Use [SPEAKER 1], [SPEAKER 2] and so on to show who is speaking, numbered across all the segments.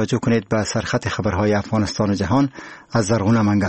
[SPEAKER 1] توجه کنید به سرخط خبرهای افغانستان و جهان از زرغون منگل.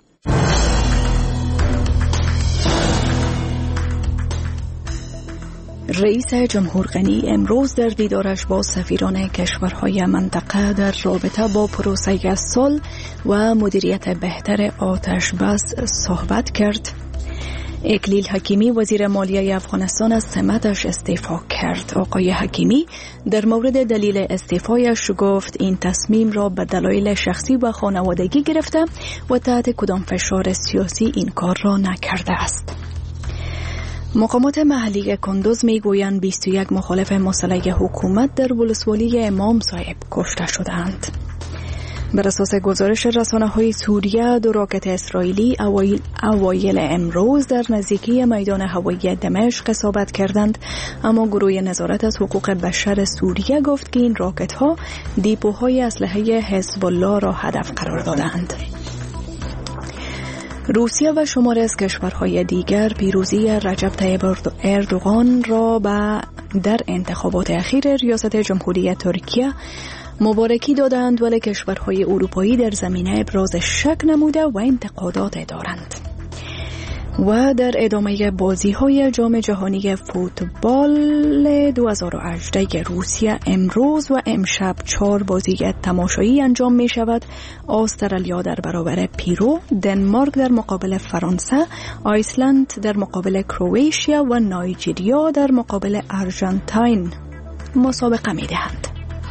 [SPEAKER 2] رئیس جمهور غنی امروز در دیدارش با سفیران کشورهای منطقه در رابطه با پروسه صلح و مدیریت بهتر آتش بس صحبت کرد. اکلیل حکیمی وزیر مالیه افغانستان از سمتش استعفا کرد. آقای حکیمی در مورد دلیل استعفایش گفت این تصمیم را به دلایل شخصی و خانوادگی گرفته و تحت کدام فشار سیاسی این کار را نکرده است. مقامات محلی کندوز میگویند 21 مخالف مسلح حکومت در ولسوالی امام صاحب کشته شدند. بر اساس گزارش رسانه‌های سوریه، دو راکت اسرائیلی اوایل امروز در نزدیکی میدان هوایی دمشق اصابت کردند، اما گروه نظارت از حقوق بشر سوریه گفت که این راکت‌ها دیپوهای اسلحه حزب الله را هدف قرار دادند. روسیه و شماری از کشورهای دیگر پیروزی رجب طیب اردوغان را در انتخابات اخیر ریاست جمهوری ترکیه مبارکی دادند، ولی کشورهای اروپایی در زمینه ابراز شک نموده و انتقادات دارند. و در ادامه بازی‌های جام جهانی فوتبال 2018 روسیه امروز و امشب 4 بازی تماشایی انجام می شود. استرالیا در برابر پیرو، دنمارک در مقابل فرانسه، آیسلند در مقابل کرواتیا و نایجریا در مقابل آرژانتین مسابقه می دهند.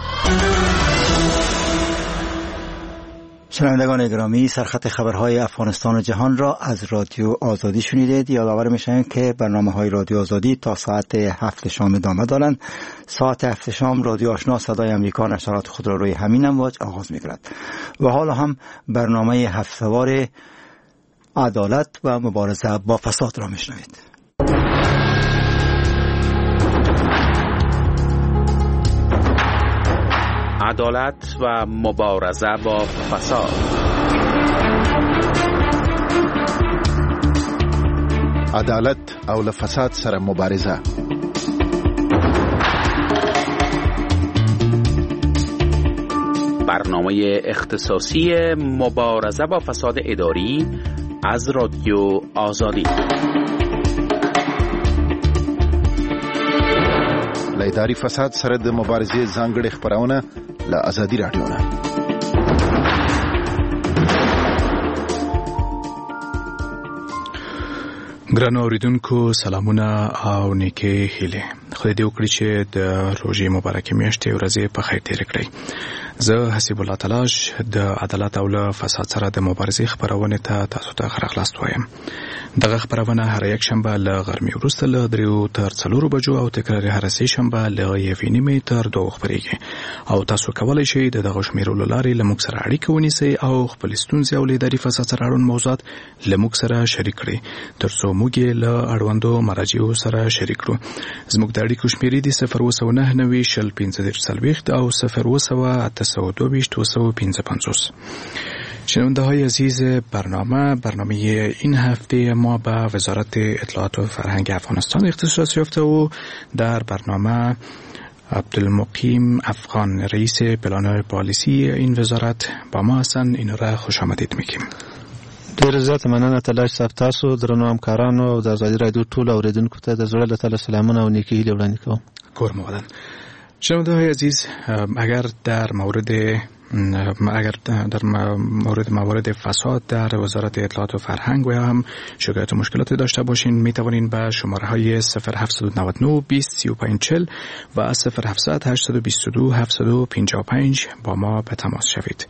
[SPEAKER 1] شنوندگان گرامی، سرخط خبرهای افغانستان و جهان را از رادیو آزادی شنیدید. یادآور می‌شوم که برنامه‌های رادیو آزادی تا ساعت 7 شام ادامه دارند. ساعت 7 شام رادیو آشنا صدای آمریکا نشرات خود را روی همین امواج آغاز می‌کند. و حالا هم برنامه 7 سوار عدالت و مبارزه با فساد را می‌شنوید.
[SPEAKER 3] عدالت و مبارزه با فساد.
[SPEAKER 4] عدالت او له فساد سره مبارزه.
[SPEAKER 3] برنامه اختصاصی مبارزه با فساد اداری از رادیو آزادی.
[SPEAKER 4] له اداري فساد سره د مبارزې ځانګړې خبرونه له آزادي رادیو نه.
[SPEAKER 5] ګرانو اوریدونکو سلامونه او نیکې هیلې. خدای دې وکړي چې د روژې مبارکې میاشتې ورځې په خیر تېرې کړئ. زه حسیب الله تلاش د عدالت او له فساد سره د مبارزې خبرونه ته تاسو ته ښه راغلاست وایم. دغه خبرونه هر یک شنبه له غرمې وروسته له 3 تر 4 بجو او تکرار هر سه شنبه له 1:30 تر 2 خبرېږي. او تاسو کولای شئ د دغه شمیرولو لارې له موږ سره اړیکه ونیسئ او خپل ستونزې او له اداري فساد سره اړوند موضوعات له موږ سره شریک کړئ، ترڅو موږ یې له اړوندو مراجعو سره شریک کړو. زموږ د اړیکو شمیرې دي 029901540 او 0282255. شنونده های عزیز، برنامه این هفته ما به وزارت اطلاعات و فرهنگ افغانستان اختصاص یافته و در برنامه عبدالمقیم افغان رئیس پلان پالیسی این وزارت با ما هستند. این را خوش آمدید میگیم.
[SPEAKER 6] ډیر زیات مننه تلاش صاحب، تاسو درنو همکارانو او د آزادي رادیو ټول اوریدونکو ته د زړه له تله سلامونه او نیکې هیلې وړاندې کوم.
[SPEAKER 5] کور مو ودان. شنونده های عزیز، اگر در موارد فساد در وزارت اطلاعات و فرهنگ و یا هم شکایت و مشکلات داشته باشین، می توانین به شماره های 0799 20 3540 و 0700 822 755 با ما به تماس شوید.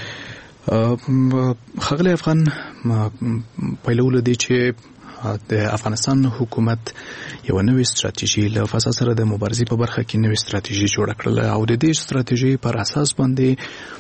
[SPEAKER 5] ښاغلی افغان، پیلولو دی چې د افغانستان حکومت یو نوې ستراتیژي له فساد سره د مبارزې په برخه کې نوې ستراتیژي جوړه کړله او د دې ستراتیژي پر اساس باندې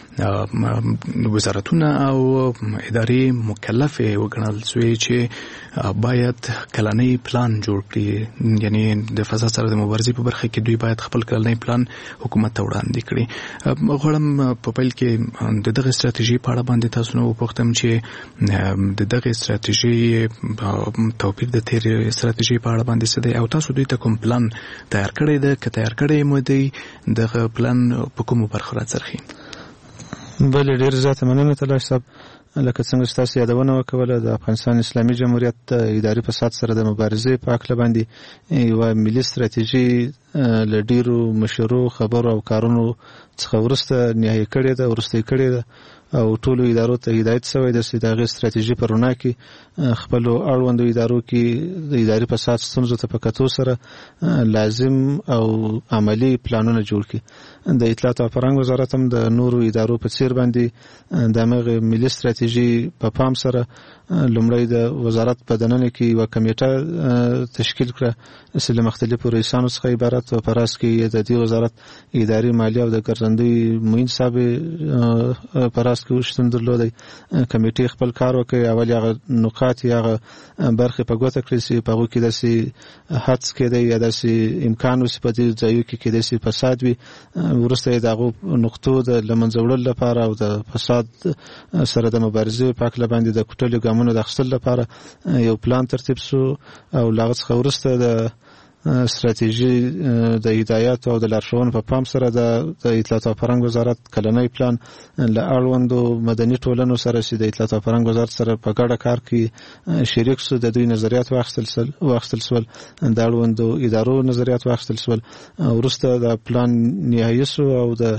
[SPEAKER 5] وزارتونه او ادارې مکلفې وګڼل شوې چې باید کلنی پلان جوړ کړي، یعنی د فساد سره د مبارزې په برخه کې دوی باید خپل کلنی پلان حکومت ته وړاندې کړي. غواړم په پیل کې د دغه ستراتیژي په اړه باندې تاسو نو وپوښتم چې د دغه ستراتیژي توپیر د تیر ستراتیژي په اړه باندې څه دی او تاسو دوی ته کوم پلان تیار کړی دی؟ که تیار کړی مو دی، دغه پلان په کومو برخو راڅرخي؟
[SPEAKER 6] بل ډیر زیات مننه تلاش صاحب. لکه څنګه تاسو یادونه وکوله د افغانستان اسلامي جمهوریت اداري فساد سره د مبارزې په اړه باندې یو ملي ستراتیژي له ډیرو مشورو خبرو او کارونو څخه ورسته نهایی کړې ده او ټولو ادارو ته هدایت شوی د دغه ستراتیژي په رڼا کې خپل اړوندو ادارو کې د اداري فساد ستونزو ته په کتو سره لازم او عملی پلانونه جوړ کړي. د اطلاعات او فرهنګ وزارت هم د نورو ادارو په څیر باندې دغه ملي ستراتیژي په پام سره لومړی د وزارت په دننه کې یو کمیټه تشکیل کړه چې له مختلفو رئیسانو څخه عبارت او پراس کې د دې وزارت اداري مالیه او د ګرځندوی معین صاحب پراس کې وشتون درلودي. کمیټې خپل کار وکړي، اول هغه نقاط یا برخه په ګوته کړی چې په هغه کې داسې حدس کېدی یا داسې امکان اوس په دې ځایو کې داسې فساد وي، ورسته دغه نقطو د لمنځوړل لپاره او د فساد سره د مبارزې په اړه باندې د کوټلو ګامونو د اخیستل لپاره یو پلان ترتیب شو او لغت څخه ورسته د استراتیژي د هدایت او د لارښوونو په پام سره د اطلاعات او فرهنګ وزارت کلنۍ پلان له اړوندو مدني ټولنو سره چې د اطلاعات او فرهنګ وزارت سره په ګډه کار کې شریک شو، د دوی نظریات واخیستل شول، د اړوندو ادارو نظریات واخیستل شول، وروسته د پلان نهایی شو او د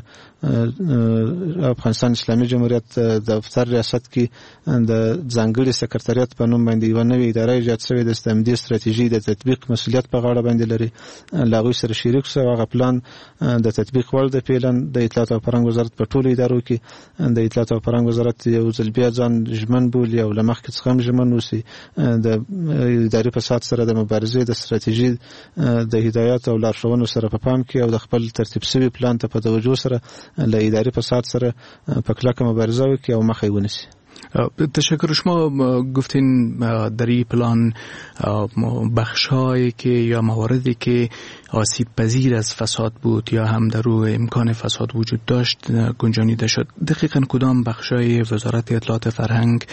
[SPEAKER 6] افغانستان اسلامي جمهوریت د دفتر ریاست کې د ځانګړي سکرټریات په نوم باندې یو نوې اداره ایجاد شوې د استمدادي استراتیژي د تطبیق مسؤلیت په غاړه باندې لري. لاغوي سره شریک شو. هغه پلان د تطبیق وړ د پیلن د اطلاعات او فرهنګ وزارت په ټولو ادارو کې د اطلاعات او فرهنګ وزارت یو ځل بیا ځان ژمن بولي او لمخ کې څخه ژمن وسی د اداري فساد سره د مبارزې د استراتیژي د هدایت او لارښوونو سره په پام کې او د خپل ترتیب شوی پلان ته په توجه سره له اداري فساد سره په کلکه مبارزه وکړي او مخه یې ونیسي.
[SPEAKER 5] تشکر. شما گفتین در این پلان بخش‌هایی که یا مواردی که آسیب پذیر از فساد بود یا هم در روی امکان فساد وجود داشت گنجانیده شد. دقیقاً کدام بخش‌های وزارت اطلاعات فرهنگ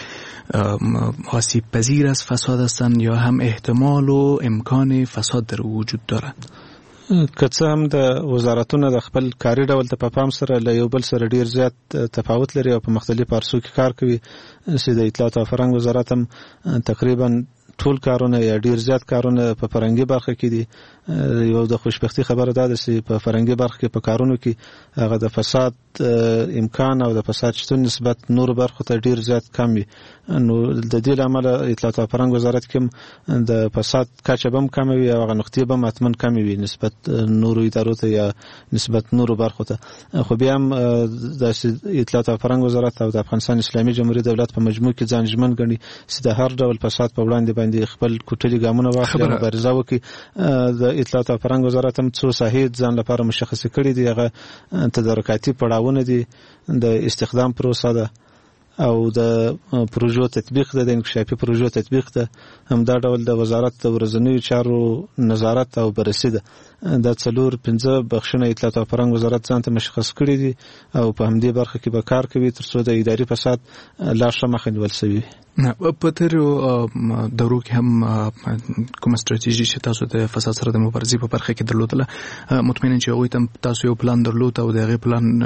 [SPEAKER 5] آسیب پذیر از فساد هستند یا هم احتمال و امکان فساد در وجود دارد؟
[SPEAKER 6] که څه هم د وزارتونو د خپل کاري ډول ته په پام سره له یو بل سره ډیر زیات تفاوت لري او په مختلفو عرصو کې کار کوي، چې د اطلاعات او فرهنګ وزارت هم تقریبا ټول کارونه یا ډیر زیات کارونه په فرهنګي برخه کې دي. یو د خوشبختی خبره ده چې په فرهنګي برخه کې په کارونو کې هغه د فساد امکان او د فساد شتون نسبت نور برخو ته ډیر زیات کم وي. نو د دې لامل اطلاعات او فرهنګ وزارت کې د فساد کچه بم کم وي او هغه نقطې بم اتمن کم وي نسبت نور ادارو ته یا نسبت نور برخو ته. خو بیا هم د اطلاعات او فرهنګ وزارت او د افغانستان اسلامي جمهوریت دولت په مجموع کې ځان ژمن ګڼي چې د هر ډول فساد په وړاندې باندې خپل کوټلي ګامونه واخلي او مبارزه وکړي. د اطلاعات او فرهنګ وزارت هم څو ساحې ځان لپاره مشخص کړي دي. هغه تدارکاتي پړاوونه دي، د استخدام پروسه ده او د پروژو تطبیق ده، د انکشافي پروژو تطبیق ده. همدا ډول د وزارت د ورځنیو چارو نظارت او بررسي ده. د 4-5 بخښنه اطلاعات او فرهنګ وزارت ځان ته مشخص کړي دي او په همدې برخه کې به کار کوي ترڅو د اداري فساد لا ښه مخه نیول شي.
[SPEAKER 5] په تیرو دورو کې هم کوم استراتیژي چې تاسو د فساد سره د مبارزې په برخه کې درلودله، مطمئنا چې هغوی ته تاسو یو پلان درلود او دغه پلان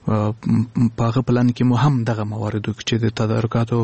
[SPEAKER 5] په هغه پلان کې مو هم دغه مواردو چې د تدارکاتو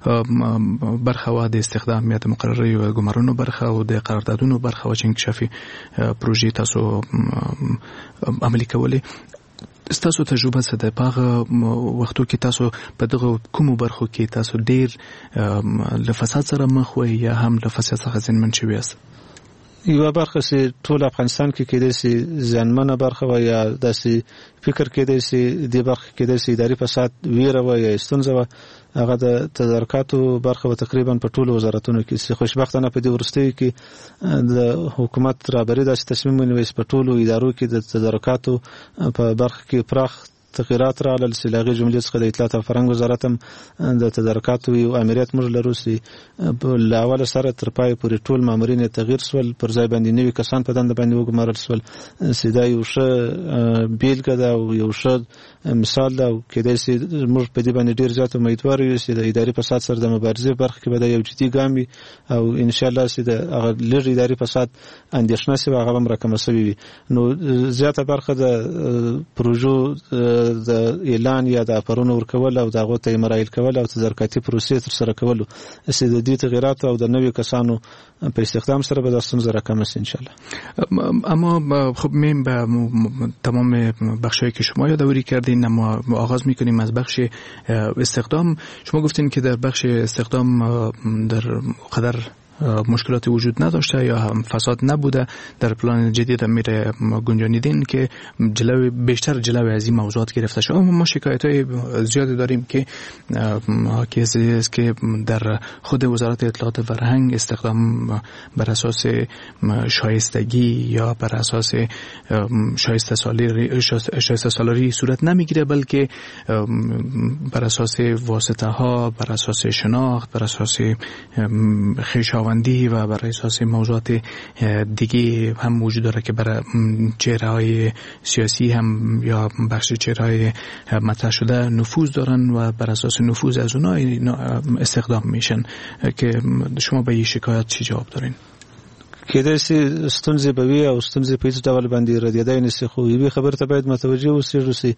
[SPEAKER 5] برخه و د استخدام یا د مقررې ګمارنو برخه او د قراردادونو برخه و چې انکشافي پروژې تاسو عملي کولې. ستاسو تجربه څه ده په هغه وختو کې تاسو په دغه کومو برخو کې تاسو ډیر له فساد سره مخ وئ یا هم له فساد څخه زیانمن شوي یاست؟
[SPEAKER 6] یو برخه چې ټول افغانستان کې کېدای شي زیانمنه برخه و یا داسې فکر کېدای شي د برخه کېدای شي اداري فساد ویره و یا ستونزه و، هغه د تدارکاتو برخه و تقریبا په ټولو وزارتونو کې. چې خوشبختانه په دې وروستیو کې د حکومت رهبري داسې تصمیم ونیوی چې په ټولو ادارو کې د تدارکاتو په برخه کې پراخ تغیرات راغلل. چې لاغي جملې څخه د اطلاعات او فرهنګ وزارت هم د تدارکاتو یو امریت موږ لرو چې له اوله سره تر پای پورې ټول مامورین تغییر شول، پر ځای باندې نوي کسان په دنده باندې وګمارل شول. چې دا یو ښه بیلګه ده او یو ښه مثال ده او کېدای شي موږ په دې باندې ډېر زیات امیدوار یو چې د اداري فساد سره د مبارزې برخه کې به دا یو جدي ګام وي او ان شاء الله چې د هغه لږ اداري فساد اندېښنه شي هغه هم راکمه شوې وي. نو زیاته برخه د پروژو د اعلان یا د اپرونو ورکول او دغه ته مراحل کول او تدارکاتي پروسې تر سره کول چې د دې تغیرات او د نوې کسانو په استخدام سره به د ستونزې راکمه شي ان شاء الله.
[SPEAKER 5] اما خب میم به تمام بخشایی که شما یادآوری کردین، اما آغاز میکنیم از بخش استخدام. شما گفتین که در بخش استخدام در قدر مشکلاتی وجود نداشته یا هم فساد نبوده. در پلان جدید میره گنجانیدین که بیشتر جلوی از این موضوعات گرفته شده. اما ما شکایت‌های زیادی داریم که کیسی است که در خود وزارت اطلاعات و فرهنگ استخدام بر اساس شایستگی یا بر اساس شایسته سالاری صورت نمیگیره، بلکه بر اساس واسطه ها، بر اساس شناخت، بر اساس خویشاوندی و بر اساس موضوعات دیگه هم وجود داره که برای چهره‌های سیاسی هم یا بخش چهره‌های مطرح شده نفوذ دارن و بر اساس نفوذ از اونها استخدام میشن. که شما به این شکایت چی جواب دارین؟
[SPEAKER 6] کېدای شي ستونزې به وي او ستونزې په هیڅ ډول باندې ردېدای نه شي، خو یوې خبرې ته باید متوجه اوسېږو.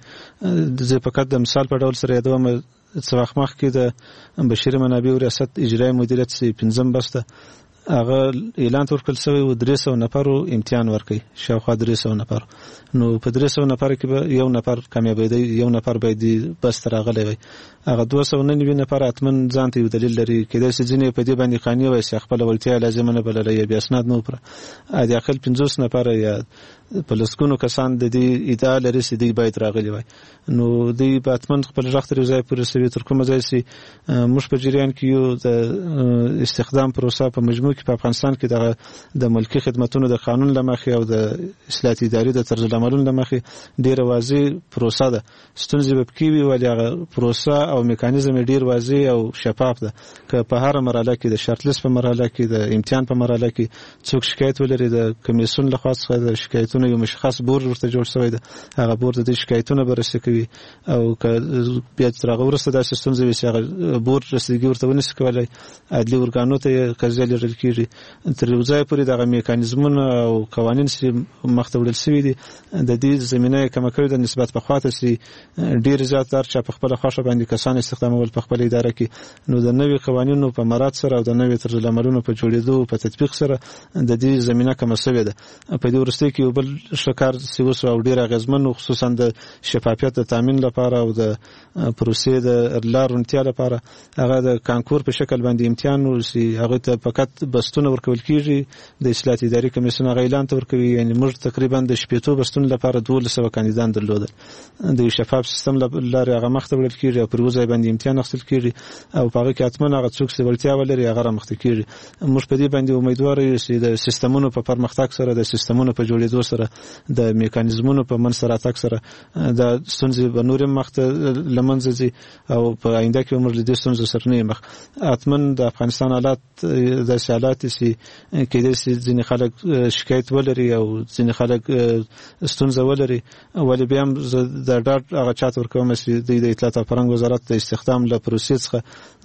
[SPEAKER 6] زه فقط د مثال په ډول سره یادوم، څه وخت مخکې د بشري منابعو ریاست اجرایي مدیریت 5 بسته هغه اعلان ورکړل شوی و 300 نفرو امتحان ورکړي، شاوخوا 300 نفر. نو په 300 نفر کې به یو نفر کامیابېدی، یو نفر باید بس تر راغلی وي. هغه 299 نفر اتمن ځان ته یو دلیل لري. کېدای شي ځینې په دې باندې قانع وي چې خپل ولتیا لازم نه بلله یا بیا اسناد نه وپره. د اقل 50 نفر یا په لسګونو کسان د دې ادعا لري چې دوی باید راغلي وي. نو دوی به اتمن خپل غږ تر ځای پورې رسوي تر کومه ځای چې موږ په جریان کې یو د استخدام پروسه په مجموع کې په افغانستان کې د ملکی خدماتونو د قانون لمخې او د اصلاحات اداري د طرز العملونو لمخې ډیره واضح پروسه ده. ستونزې به پکې وي ولې هغه پروسه او میکانیزم ډیر واضح او شفاف ده. که په هر مرحله کې د شرط لیست په مرحله کې د امتحان په مرحله کې څوک شکایت ولري، د کمیسیون لخوا څخه د شکایتونو یو مشخص بورډ ورته جوړ شوی ده. هغه بورډ د شکایتونو بررسي کوي او که بیا تر هغه وروسته داسې ستونزې وي چې هغه بورډ رسیدګي ورته ونشي کولی، عدلي ارګانو ته قضیه لیږل کېږي. تر یو ځای پورې دغه میکانیزمونه او قوانین چې مخته وړل شوي دي د دې زمینه کمه کړې ده نسبت پخوا ته چې ډېر زیات در چا په خپله خوښه باندې کسان استخدامول په خپله اداره کې. نو د نوي قوانینو په مراعات سره او د نوي طرزالعملونو په جوړېدو په تطبیق سره د دې زمینه کمه شوې ده. په دې وروستیو کې یو بل ښه کار چې وسو او ډېر اغېزمن، خصوصا د شفافیت د تامین لپاره او د پروسې د لار روڼتیا لپاره هغه د کانکور په شکل باندې امتحان و چې هغه ته فقط بستونه ورکول کېږي. د اصلاحات اداري کمیسیون هغه اعلان ته ورکوي. یعنې موږ تقریبا د 15 بستونو لپاره 1200 کاندیدان درلودل. د شفاف سیستم لارې هغه مخته وړل کېږي او پر یو ځای باندې امتحان اخیستل کېږي او په هغه کې حتما هغه څوک چې وړتیا ولري هغه رامخته کېږي. موږ په دې باندې امیدوار یو چې د سیستمونو په پرمختګ سره، د سیستمونو په جوړېدو سره، د میکانیزمونو په منځ راتګ سره د ستونزې به نورې مخته له منځه ځي او په آینده کې موږ له دې ستونزو سره نه مخ. حتما د افغانستان حالات داسې حالات چې کېدای شي ځینې خلک شکایت ولري او ځینې خلک ستونزه ولري، ولې بیا هم زه د ډاډ هغه چاته ورکوم چې دوی د اطلاعات او فرهنګ وزارت د استخدام له پروسې څخه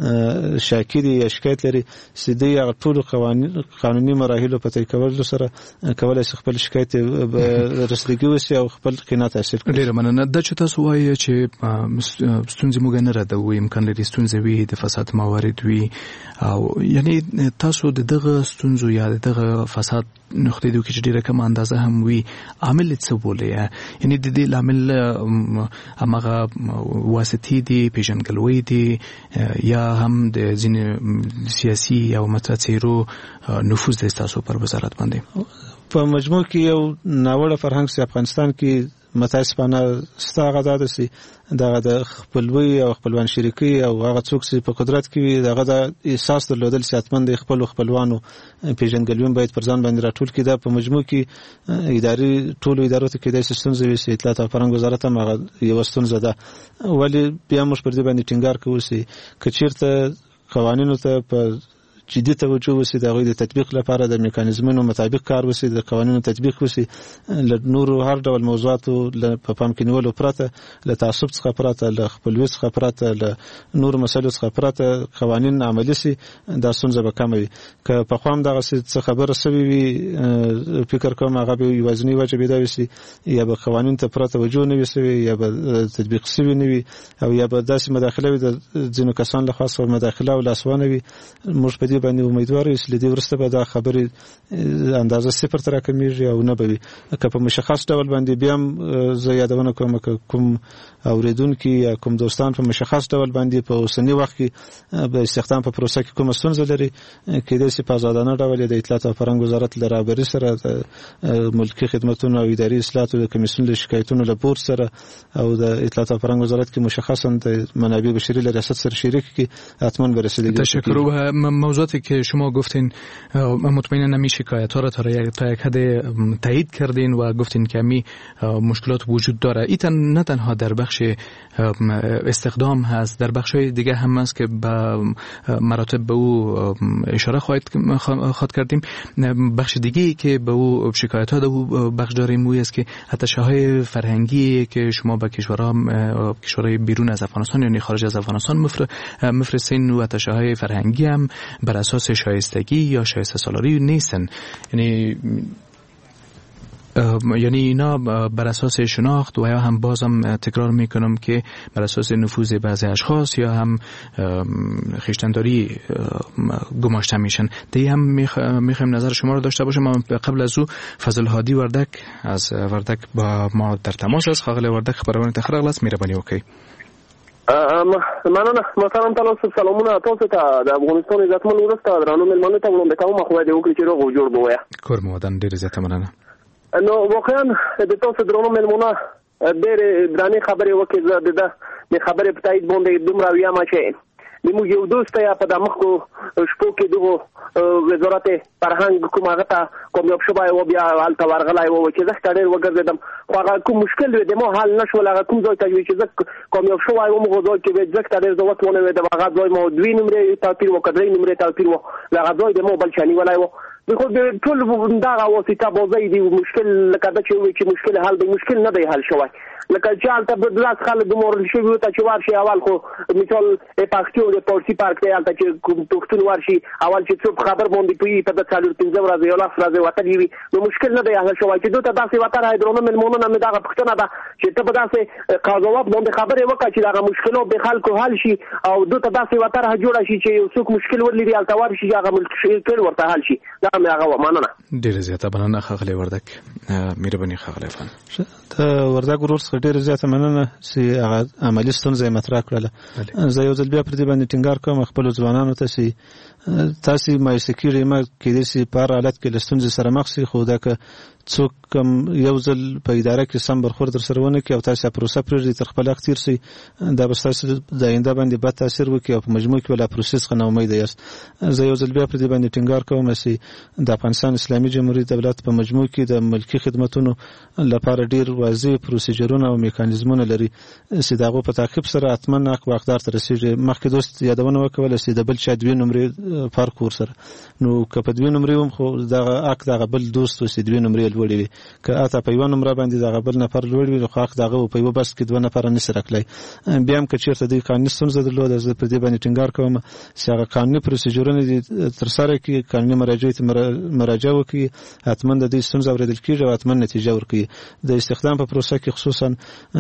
[SPEAKER 6] شاکي دي یا شکایت لري چې دوی هغه ټولو قانوني مراحلو په طی کولو سره کولی شي خپل شکایت رسیدګي وشي او خپل قناعت حاصل کړي.
[SPEAKER 5] ډېره مننه. دا چې تاسو وایي چې ستونزې موږ نه ردوو، امکان لري ستونزې وي، د فساد موارد وي، او یعنی تاسو د دغه ستونزو یا دغه فساد نقطې د کې ډیره کم اندازه هم وي، عامل څه بولې؟ یعنی د دې عامل هغه واسطې دي، پیژنګلوي دي، یا هم د ځینې سیاسي او متاثرو نفوذ د تاسو پر وزارت باندې؟
[SPEAKER 6] په مجموع کې یو ناوړه فرهنګ چې افغانستان کې متاسفانه ستاغه ده چې دغه د خپلوي او خپلوان شریکي او هغه څوک چې په قدرت کې وي دغه د احساس درلودل چې حتما د خپلوانو پیژنګلوي باید پر ځان باندې راټول کړي. دا په مجموع کې اداري ټولو ادارو ته کېدای شي ستونزې وي چې اطلاعات او فرهنګ وزارت هم هغه یوه ستونزه ده. ولې بیا موږ پر دې باندې ټینګار کوو چې که چېرته قوانینو ته په جدي توجه وسی د غوی د تطبیق لپاره د میکانیزمونو مطابق کار وسی د قوانینو تطبیق وسی له نورو هر ډول موضوعاتو په پام کې نیولو پرته له تعصب څخه پرته له خپلوي څخه پرته له نور مسایلو څخه پرته قوانین عملي سي دا ستونزه به کمه وي که په خام دغه څه خبره سوي وي فکر کوم هغه به وزنی وجه بيدا وسی یا به قوانین ته پرته توجه نه وسی یا به تطبیق سوي نه وي او یا به داسې مداخله وي د ځینو کسان له خاصه مداخله او لاسوانه وي موږ په دې باندې امیدوار یو چې د ورسته به دا خبرې اندازه صفر تر راکمیږي او نه به وي که په مشخص ډول باندې بیا هم زه یادونه کوم که کوم اوریدونکي یا کوم دوستان په مشخص ډول باندې په اوسنی وخت کې به استخدام په پروسه کې کومه ستونزه لري کېدای شي په آزادانه ډول د اطلاعات او فرهنګ وزارت له رهبرۍ سره د ملکي خدماتو او اداري اصلاحاتو د کمیسیون له شکایتونو له بورډ سره او د اطلاعات او فرهنګ وزارت کې مشخصا د منابع بشری له ریاست سره شریک کی حتما برسیدگی.
[SPEAKER 5] تشکر. و موضوعاتی که شما گفتین مطمئنا نمی شکایت ها را تا یک حد تایید کردین و گفتین که می مشکلات وجود داره. این نه تنها در بخش استخدام هست، در بخش های دیگه هم هست که به مراتب به او اشاره خواهد کردیم. بخش دیگه که به او شکایت ها دو بخش داریم او است که اتشه‌های فرهنگی که شما به کشورهای بیرون از افغانستان یعنی خارج از افغانستان مفرستین و اتشه‌های فرهنگی هم بر اساس شایستگی یا شایسته سالاری نیستن، یعنی اینا بر اساس شناخت و یا هم بازم تکرار میکنم که بر اساس نفوذ بعضی اشخاص یا هم خویشتنداری گماشته میشن. دیگه هم میخوایم نظر شما رو داشته باشم. قبل از او فضل هادی وردک از وردک با ما در تماس است. خاغل وردک خبرونه تخرق لاس مهرباني وکړئ.
[SPEAKER 7] مننه. محترم تاسو سلامونه تاسو ته د افغانستان عزتمن ورسته درانو ملمنو ته وړاندې کوم خو دې وکړي چې روغ جوړ بویا
[SPEAKER 5] کور مودن ډیر زیاته مننه.
[SPEAKER 7] نو واقعا د تاسو درانو ملمنو ډېر درانه خبرې وکړي د خبرې په تایید باندې دومره ویا ما چې موږ یو دوست یا په دمخو شپو کې دغه وزارت فرهنګ کوم هغه ته کوم شوبای و بیا حالت ورغلای و چې زه ډېر وګرځیدم خو هغه کوم مشکل دی مو حل نشول. هغه کوم ځای ته چې زه کوم شوبای و مو ځای کې زه ډېر ضرورت ونه و د هغه ځای مو دوی نمبر توپیر وکړې نمبر توپیر و هغه ځای د مو بل چاني ولای و خو د ټول دا واسطه بوزي دی مشکل لکه دا چې مشکل حل دی مشکل نه دی حل شوی لکه چې حالت بدلاس خلک د مورل شوی ته چې ورشي اول خو مثال پاکستان د پورسي پارک ته حالت چې پښتون ورشي اول چې څوک خبر باندې پوي په 4-5 ورځې یو لاس راځي وته دی نو مشکل نه دی حل شوی چې دوی ته داسې وته راځي درنو ملمونو نه دا پښتنه ده چې ته په داسې قضاوت باندې خبره وکړي چې دا مشکلو به خلکو حل شي او دوی ته داسې وته را جوړ شي چې څوک مشکل ولري حالت ورشي هغه مشکل ورته حل شي. دا مې هغه مننه.
[SPEAKER 5] ډیر زیاته مننه خاغلی وردک. مهرباني خاغلی فن.
[SPEAKER 6] ته وردک ورور څخه ډیر زیاته مننه چې هغه عملی ستونزې مطرح کړله. زه یو ځل بیا پر دې باندې ټینګار کوم خپل ځوانانو ته چې تاسو مایوسه کیږئ ما کې د سي په حالت کې لستونزې سره مخ سي خو دا که څوک یو ځل په اداره کې سم برخورد در سره ونه کوي او تاسو پروسه پرېږدئ تر خپل وخت تیر سي دا به تاسو د آینده باندې بد تاثیر وکړي او په مجموع کې ولا پروسس څخه امید یاست. زه یو ځل بیا پر دې باندې ټینګار کوم چې د افغانستان اسلامي جمهوریت دولت په مجموع کې د ملکي خدماتو لپاره ډیر واضح پروسیجرونه او میکانیزمونه لري چې دغه په تعقیب سره اتمن حق واقدار تر رسیدي. مخکې دوست یادونه وکول چې د بل چا دوی نمرې فرق ور سره نو که په دوی نمرې هم خو دغه حق دغه بل دوست وسې دوی نمرې لوړې وي که اته په یو نمبر باندې دغه بل نفر لوړ وي خو حق دغه په یو بس کې دوه نفر نه سره کړی. بیا هم که چیرته د قانوني ستونزه درلوده زه په دې باندې ټینګار کوم چې هغه قانوني پروسیجرونه تر سره کې قانوني مراجعه ته مراجعه وکړي اتمن د دې ستونزه اوریدل کیږي او اتمن نتیجه ورکړي. د استخدام په پروسه کې خصوصا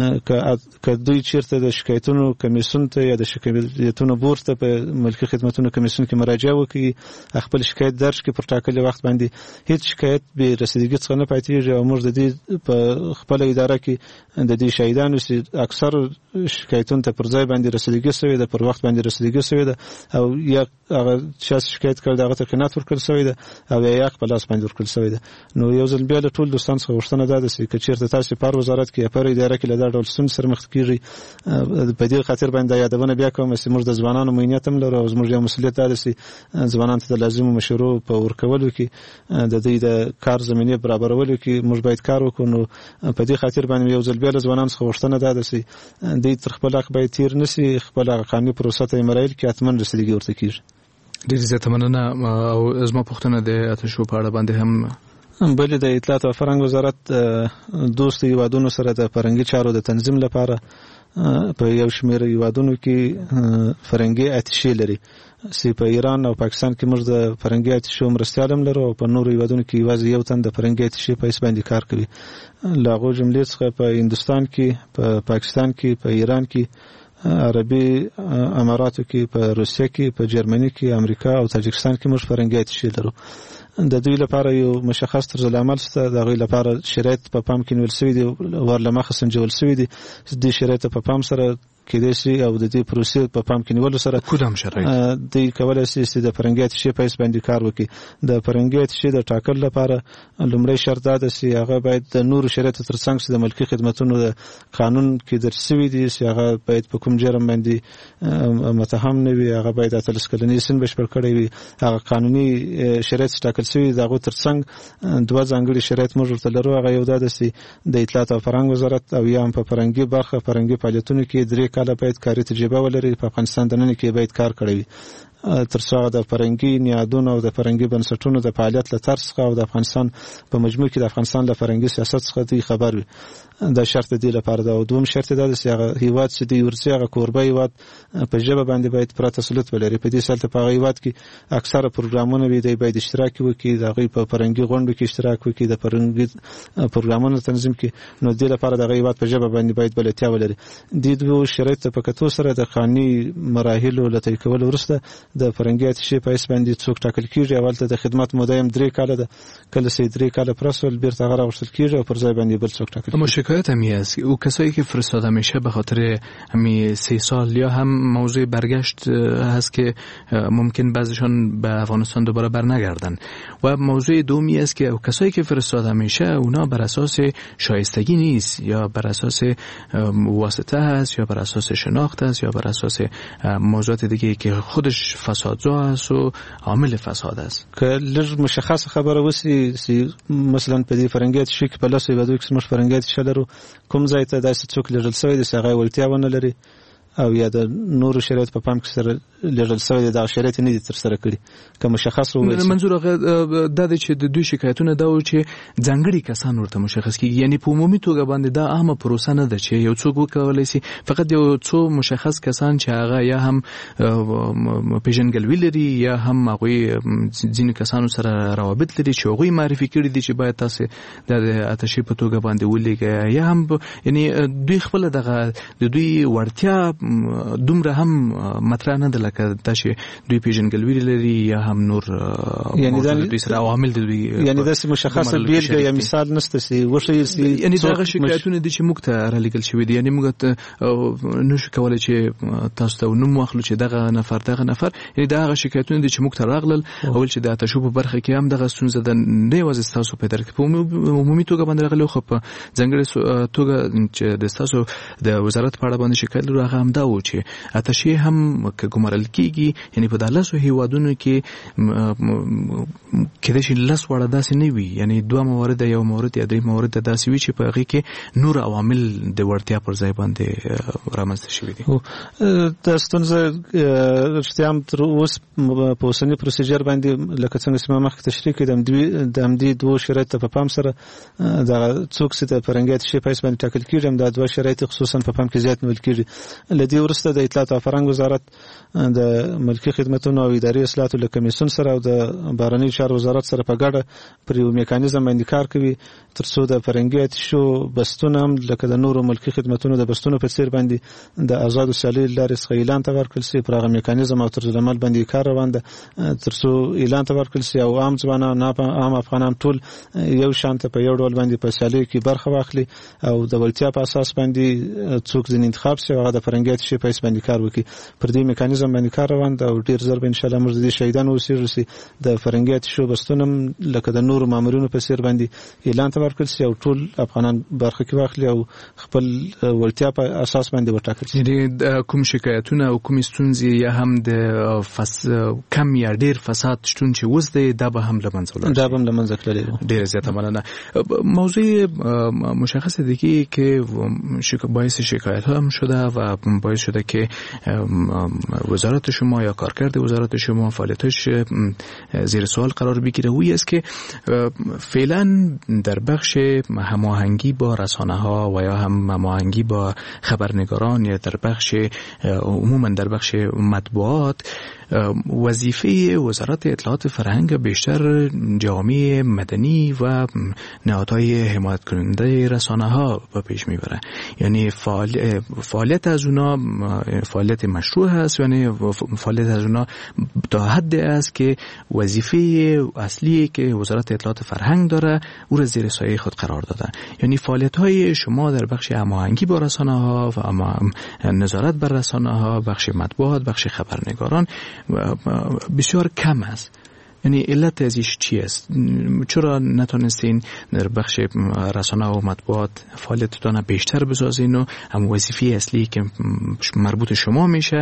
[SPEAKER 6] که دوی چیرته د شکایتونو کمیسیون ته یا د شکایتونو بورډ ته په ملکي خدماتو کمیسیون کې مراجعه وکړي خپل شکایت درج کړي پر ټاکلي وخت باندې هیڅ شکایت به رسیدګي څخه نه پاتېږي او موږ د دې په خپل اداره کې د دې شاهدانو چې اکثر شکایتونه ته پر ځای باندې رسیدګي شوی ده پر وخت باندې رسیدګي شوی ده او یا هغه چې شکایت کړ دغه ته قناعت ورکړل شوی ده او یا په لاس باندې ورکړل شوی ده. نو یو ځل بیا له ټول دوستانو څخه غوښتنه ده چې چیرته تاسو په وزارت کې یا په اداره کې له دا ډول ستونزې سره مخ کیږي په دې خاطر باندې یادونه بیا کوم چې موږ د ځوانانو مینیت هم لرو او موږ یو مسؤلیت ده چې ځوانانو ته د لازمو مشورو په ورکولو کې د دې د کار زمينه برابرولو کې موږ باید کار وکړو. نو په دې خاطر باندې یو ځل بیا له ځوانانو څخه غوښتنه ده چې د تر خپل حق باید تیر نشي خپل قانوني پروسه ته مراعات کې اتمن رسیدګي ورته کیږي.
[SPEAKER 5] ډېر زیاته مننه. او زما پوښتنه د اتشو په اړه باندې هم
[SPEAKER 6] بلې د اطلاعات او فرهنګ وزارت دوست هیوادونو سره د فرهنګي چارو د تنظیم لپاره په یو شمېر هیوادونو کې فرهنګي اتشې لري. چې په ایران او پاکستان کې موږ د فرهنګي اتشو مرستیال هم لرو او په نورو هیوادونو کې یوازې یو تن د فرهنګي اتشې په حیث باندې کار کوي. له هغو جملې څخه په هندوستان کې، په پاکستان کې، په ایران کې، عربي اماراتو کې، په روسیه کې، په جرمني کې، امریکا او تاجکستان کې موږ فرهنګي اتشې لرو. د دوی لپاره یو مشخص طرز العمل شته. د هغوی لپاره شرایط په پام کې نیول شوي دي، ورلمخه سنجول شوي دي. دې شرایط په پام سره کېدای شي او د دې پروسې په پام کې نیولو سره
[SPEAKER 5] کدام شرایط
[SPEAKER 6] دوی کولی شي چې د فرهنګي اتشې په حیث باندې کار وکړي. د فرهنګي اتشې د ټاکلو لپاره لومړی شرط دا ده چې هغه باید د نورو شرایطو ترڅنګ چې د ملکي خدمتونو د قانون کې درج شوي دي چې هغه باید په کوم جرم باندې متهم نه وي، هغه باید 18 کلنۍ سن بشپړ کړی وي. هغه قانوني شرایط چې ټاکل شوي د هغو ترڅنګ دوه ځانګړي شرایط موږ ورته لرو. هغه یو دا ده چې د اطلاعات او فرهنګ وزارت او یا هم په فرهنګي برخه فرهنګي فعالیتونو کې 3 کاله باید کاري تجربه ولري. په افغانستان دننه کې باید کار کړی وي تر څو د فرهنګي نیادونو او د فرهنګي بنسټونو د فعالیت له طرز څخه او د افغانستان په مجموع کې د افغانستان له فرهنګي سیاست څخه دوی خبر وي. دا شرط دی لپاره دا. او دوم شرط دا چې هغه هیواد چې دی ورڅ هغه کوربه هیواد په ژبه باندې باید پوره تسلط ولري. په دې سالته په هیواد کې اکثره پروګرامونه وي دی باید اشتراک وکړي، د هغوی په فرهنګي غونډو کې اشتراک وکړي، د فرهنګي پروګرامونو تنظیم کې. نو دې لپاره د هیواد په ژبه باندې باید بلدتیا ولري. دې دوه شرایط په کتو سره د قانوني مراحلو له طی کولو وروسته د فرهنګي اتشې په حیث باندې څوک ټاکل کېږي. اولته د خدمت موده هم 3 کاله ده، کله چې 3 کاله پرسول بیرته هغه راوستل کېږي او پر ځای باندې بل څوک ټاکل کېږي.
[SPEAKER 5] اما شکایت هم هست او کسایی که فرستاده میشه به خاطر همین 3 سال یا هم موضوع برگشت هست که ممکن بعضیشان به افغانستان دوباره برنگردن، و موضوع دومی است که کسایی که فرستاده میشه اونا بر اساس شایستگی نیست یا بر اساس واسطه هست یا بر اساس شناخت است یا بر اساس موضوعات دیگه که خودش فسادزا است و عامل فساد است.
[SPEAKER 6] که لږ مشخص خبره وسی مثلا په دې فرهنګي اتشې کې په لاسو یوادو کې موږ فرهنګي اتشې لرو، کوم ځای ته داسې څوک لېږل شوی دی چې هغه وړتیا ونه لري او یا د نورو شرایط په پام کې سره لېږل شوی دی، دا شرایط نه دي ترسره کړي. که مشخص وویل
[SPEAKER 5] منظور هغه دا دی چې د دوی شکایتونه دا و چې ځانګړي کسان ورته مشخص کیږي، یعنی په عمومي توګه باندې دا عامه پروسه نه ده چې یو څوک وکولای شي، فقط یو څو مشخص کسان چې هغه یا هم پیژنګلوي لري یا هم هغوی ځینې کسانو سره روابط لري چې هغوی معرفي کړي دي چې باید تاسو د اتشې په توګه باندې ولېږئ، یا هم یعنی دوی خپل دغه د دوی وړتیا دومره هم مطرح نه ده لکه دا چې دوی پیژنګلوي لري یا هم نور
[SPEAKER 6] یعنی
[SPEAKER 5] دوی سره عوامل د دوی
[SPEAKER 6] یعنی داسې مشخصه بیلګه یا مثال نشته چې وښیي
[SPEAKER 5] یعنی دغه شکایتونه دي چې موږ ته رالیږل شوي دي، یعنی موږ ته نشو کولی چې تاسو ته نوم واخلو چې دغه نفر یعنی دغه شکایتونه دي چې موږ ته راغلل اول چې د اتشو په برخه کې هم دغه ستونزه ده نه یوازې تاسو په درک په عمومي توګه باندې راغلی، خو په ځانګړې توګه چې د تاسو د وزارت په اړه باندې شکایت لرو هغه هم دا و چې اتشې هم که ګمارل کېږي یعنی په دالسو هیوادونو کې کېدای شي 10 وړه داسې نه وي، یعنی 2 موارد یو مورد یا 3 موارد داسې وي چې په هغې کې نور عوامل د وړتیا پر ځای باندې رامنځته شوي دي.
[SPEAKER 6] دا ستونزه رښتیا هم تر اوس په اوسني پروسیجر باندې لکه څنګه چې ما مخکې تشریح کړې د همدې 2 شرایطو په پام سره دغه څوک چې د فرهنګي اتشې په حیث باندې ټاکل کېږي هم دا 2 شرایط خصوصا په پام کې زیات نیول کېږي. له دې وروسته د اطلاعات او فرهنګ وزارت د ملکي خدمتونو او اداري اصلاحاتو له کمیسیون سره او د بهرنیو چارو وزارت سره په ګډه پر یو میکانیزم باندې کار کوي تر څو د فرهنګي اتشو بستونه هم لکه د نورو ملکي خدمتونو د بستونو په څیر باندې د آزادو سیالۍ لارې څخه اعلان ته ورکړل شي. پر هغه میکانیزم او طرز عمل باندې کار روان ده تر څو اعلان ته ورکړل شي او عام ځوانان عام افغانان ټول یو شان ته په یو ډول باندې په سیالیو کې برخه واخلي او د وړتیا په اساس باندې څوک ځین انتخاب شي هغه د فرهنګي اتشې په حیث باندې کار وکړي. پر دې میکانیزم باندې کار روان ده او ډیر ژر به ان شاء الله موږ د شهیدان اوسېږو چې د فرهنګي اتشو بستونم لکه د نورو مامورینو په څیر باندې اعلان ته ورکړل شي او ټول افغانان برخه کې واخلي او خپل وړتیا په اساس باندې وټاکل شي.
[SPEAKER 5] یعنی کوم شکایتونه او کوم ستونزې یا هم د کم یا ډیر فساد شتون چې اوس دی دا به هم له منځه ولاړ
[SPEAKER 6] دا به هم له منځه تللی دی.
[SPEAKER 5] ډیره زیاته مننه. موضوع مشخص دیگه که باعث شکایت هم شده و باعث شده که وزارت شما یا کارکرد وزارت شما فعالیتش زیر سوال قرار بگیره. وی است که فعلا در بخش هماهنگی با رسانه ها و یا هم هماهنگی با خبرنگاران یا در بخش عموما در بخش مطبوعات وظیفه وزارت اطلاعات فرهنگ بیشتر جامعه مدنی و نهادهای حمایت کننده رسانه ها به پیش میبره. یعنی فعالیت از اونا فعالیت مشروع هست، یعنی فعالیت از اونا تا حد است که وظیفه اصلی که وزارت اطلاعات فرهنگ داره او را زیر سایه خود قرار داده. یعنی فعالیت های شما در بخش هماهنگی با رسانه ها و نظارت بر رسانه ها، بخش مطبوعات، بخش خبرنگاران بسیار کم است. یعنی علت ازش چی است؟ چرا نتونستین در بخش رسانه و مطبوعات فعالیتتان بیشتر بسازین و هم وظیفه اصلی که مربوط شما میشه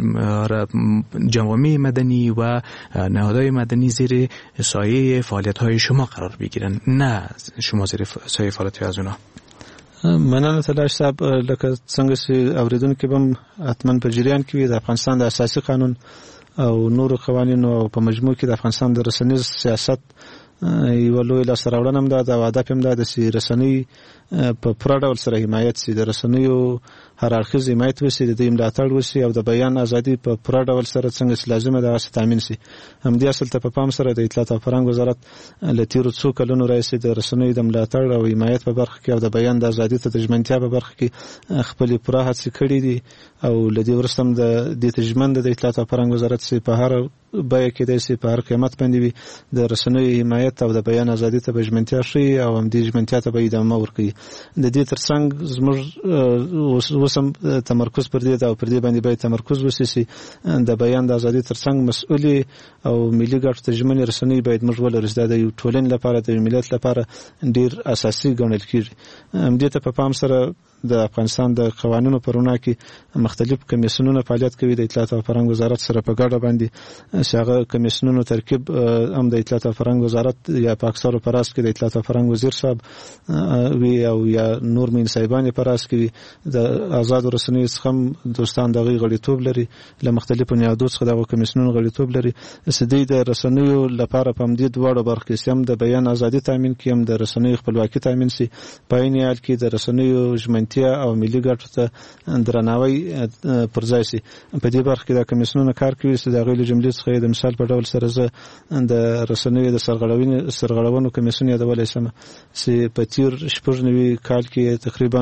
[SPEAKER 5] جوامع مدنی و نهادهای مدنی زیر سایه فعالیت‌های شما قرار بگیرن، نه شما زیر سایه فعالیت‌های از اونا؟
[SPEAKER 6] مننه تلاش صاحب. لکه څنګه چې اوریدونکو بم حتما په جریان کې د افغانستان د اساسي قانون او نور قوانینو او په مجموع کې د افغانستان د رسنیز سیاست یو لوی لاسته راوړنه هم ده او هدف هم ده چې رسنۍ په پوره ډول سره حمایت شي، د رسنیو هر اړخیز حمایت وشي، د دوی ملاتړ وشي او د بیان ازادي په پوره ډول سره څنګه چې لازمه ده هغه تامین شي. همدې اصل ته په پام سره د اطلاعات او فرهنګ وزارت له تیرو څو کلونو راهیسې د رسنیو د ملاتړ او حمایت په برخه کې او د بیان د ازادي ته د ژمنتیا په برخه کې خپلې پوره هڅې کړې دي او له دې وروسته هم د دې ته ژمن ده د اطلاعات او فرهنګ وزارت چې په هر بیه کې دی چې په هر قیمت باندې وي د رسنیو حمایت او د بیان ازادي ته به ژمنتیا ښیي او همدې ژمنتیا ته به ادامه ورکوي. د دې ترڅنګ زموږ اوس هم تمرکز پر دې ده او پر دې باندې باید تمرکز وشي چې د بیان د ازادي ترڅنګ مسؤلې او ملي ګټو ته ژمنې رسنۍ باید موږ ولرو چې دا د یو ټولنې لپاره د یو ملت لپاره ډېر اساسي ګڼل کېږي. همدې ته په پام سره د افغانستان د قوانینو په رڼا کې مختلف کمیسیونونه فعالیت کوي د اطلاعات او فرهنګ وزارت سره په ګډه باندې چې هغه کمیسیونونو ترکیب هم د اطلاعات او فرهنګ وزارت یا په اکثرو په راس کې د اطلاعات او فرهنګ وزیر صاحب وي او یا نور مین صاحبان په راس کې وي. د آزاد رسنیو څخه دوستان دغه غړیتوب لري، له مختلفو نیادو څخه دغه کمیسیونونو غړیتوب لري. سدي د رسنیو لپاره په همدې دواړو برخو کې هم د بیان ازادي تامین کې هم د رسنیو خپلواکي تامین شي، په عین حال کې د رسنیو او ملي ګټو ته درناوی پر ځای شي. په دې برخه کې د کمیسیونونو کار کوي چې د غوښتنې جملې څخه د مثال په ډول سره زه د رسنیو د سرغړونو کمیسیون یادولای شم چې په تیر 90 کال کې تقریبا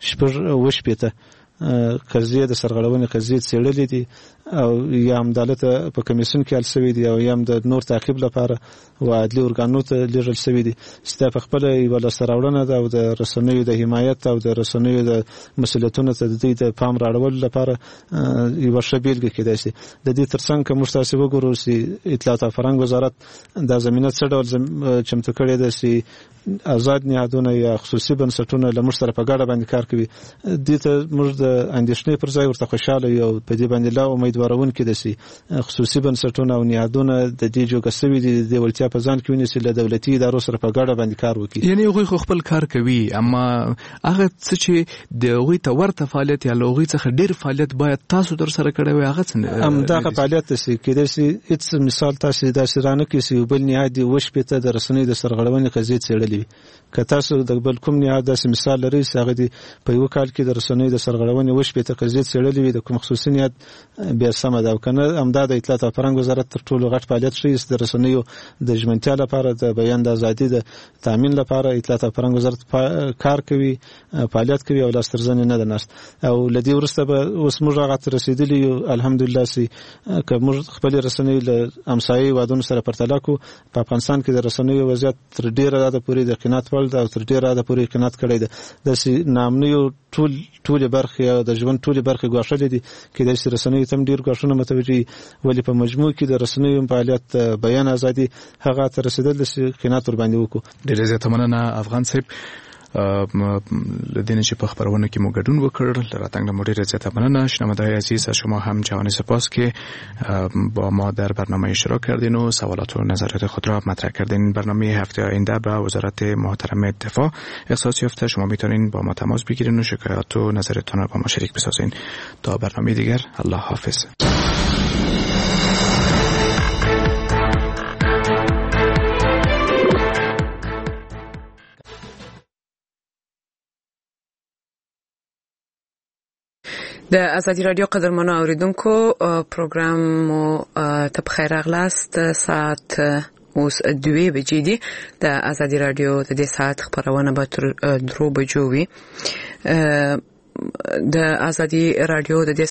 [SPEAKER 6] 80 قضیې د سرغړونې قضیې څېړلې دي او یا هم دالته په کمیسیون کې حل شوی دی او یا هم د نور تعقیب لپاره و عدلي ارګانو ته لیږل شوی دی. چې په خپل یو لاسته راوړنه ده او د رسنیو د حمایت او د رسنیو د مسؤلیتونو ته د دې د پام راوړل لپاره یو ښه بیلګه کېدای شي. د دې ترڅنګ که موږ تاسو وګورو چې اطلاعات او فرهنګ وزارت د زمینه څه ډول چمتو کړی ده چې آزاد نهادونه یا خصوصي بنسټونه له موږ سره په ګډه باندې کار کوي. دې ته موږ د اندېښنې پر ځای ورته خوشاله یو په دې باندې لا امیدوارون کې دي خصوصي بنسټونه او نهادونه د دې جوګه سوي دي د ولتیا په ځان کې ونیسي له دولتي ادارو سره په ګډه باندې کار وکړي.
[SPEAKER 5] یعنی هغوی خپل کار کوي، اما هغه څه چې د هغوی ته ورته فعالیت یا هغوی څخه ډیر فعالیت باید تاسو در سره کړی وي هغه څنګه
[SPEAKER 6] هم دغه فعالیت چې کېدای شي هیڅ مثال تاسو د سرانه کې یو بل نهاد وشپته د رسنۍ د سرغړونې قضیې څېړلې وي. که تاسو د بل کوم نهاد د مثال لري چې هغه دی په یو کال کې د رسنۍ د سرغړونې وشپته قضیې څېړلې وي د کوم خصوصي نهاد بیا سم ده او کنه همدا د اطلاعات او فرهنګ وزارت تر ټولو غټ فعالیت شي د رسنیو د ژمنتیا لپاره د بیان د ازادي د تامین لپاره اطلاعات او فرهنګ وزارت کار کوي، فعالیت کوي او لاسترزنه نه ده نست. او لدی ورسته به اوس موږ هغه تر رسیدلی الحمدلله سي که موږ خپل رسنۍ له امسایي وادونو سره پرتله کو په افغانستان کې د رسنیو وضعیت تر ډیره ده پورې د قناعت وړ ده او تر ډیره ده پورې قناعت کړی ده. د نامنیو ټول برخې او د ژوند ټول برخې ګواښلې دي کې د رسنیو تم ډیر ګواښونه متوجي ولی په مجموع کې د رسنیو فعالیت بیان ازادي هغه تر رسیدل د قناعت ور باندې وکړو.
[SPEAKER 5] ډیره زیاته مننه افغان صاحب. لدین چې په خبرونه کې مو ګډون وکړ لراتنگ مدیر زیاده مننه. شنونده‌های عزیز از شما هم جوان سپاس که با ما در برنامه اشتراک کردین و سوالات و نظرات خود را مطرح کردین. برنامه هفته آینده به وزارت محترم دفاع اختصاص یافته. شما میتونین با ما تماس بگیرین و شکایات و نظرتون را با ما شریک بسازین. تا برنامه دیگر، الله حافظ.
[SPEAKER 8] د ازادي رادیو قدرمنو اوریدونکو پروګرام ته بخیر راغلاست. ساعت اوس 2 بجې دي. د ازادي رادیو د دې ساعت خبرونه به تر 3 بجو وي. د ازادي رادیو د